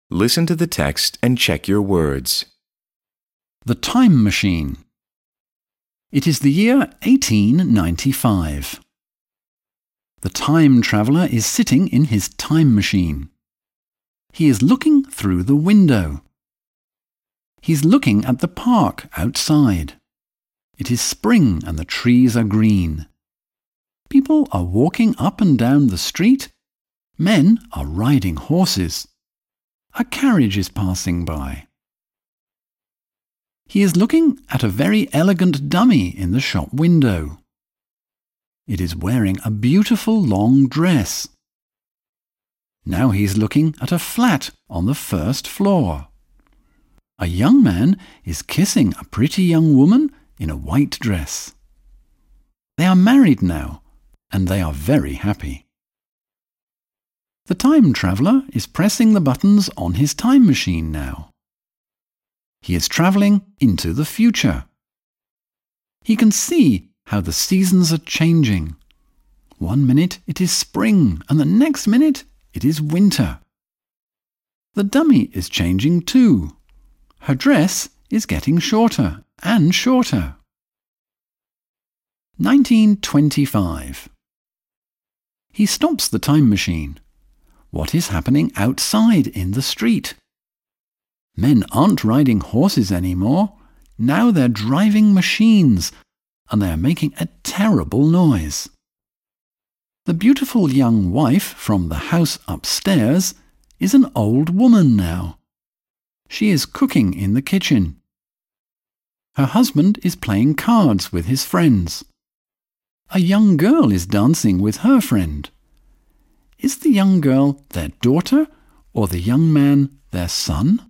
Listen to the text and check your words. The time machine. It is the year 1895. The time traveller is sitting in his time machine. He is looking through the window. He's looking at the park outside. It is spring and the trees are green. People are walking up and down the street. Men are riding horses. A carriage is passing by. He is looking at a very elegant dummy in the shop window. It is wearing a beautiful long dress. Now he's looking at a flat on the first floor. A young man is kissing a pretty young woman in a white dress. They are married now, and they are very happy. The time traveller is pressing the buttons on his time machine now. He is travelling into the future. He can see how the seasons are changing. 1 minute it is spring, and the next minute it is winter. The dummy is changing too. Her dress is getting shorter and shorter. 1925. He stops the time machine. What is happening outside in the street? Men aren't riding horses anymore. Now they're driving machines, and they are making a terrible noise. The beautiful young wife from the house upstairs is an old woman now. She is cooking in the kitchen. Her husband is playing cards with his friends. A young girl is dancing with her friend. Is the young girl their daughter or the young man their son?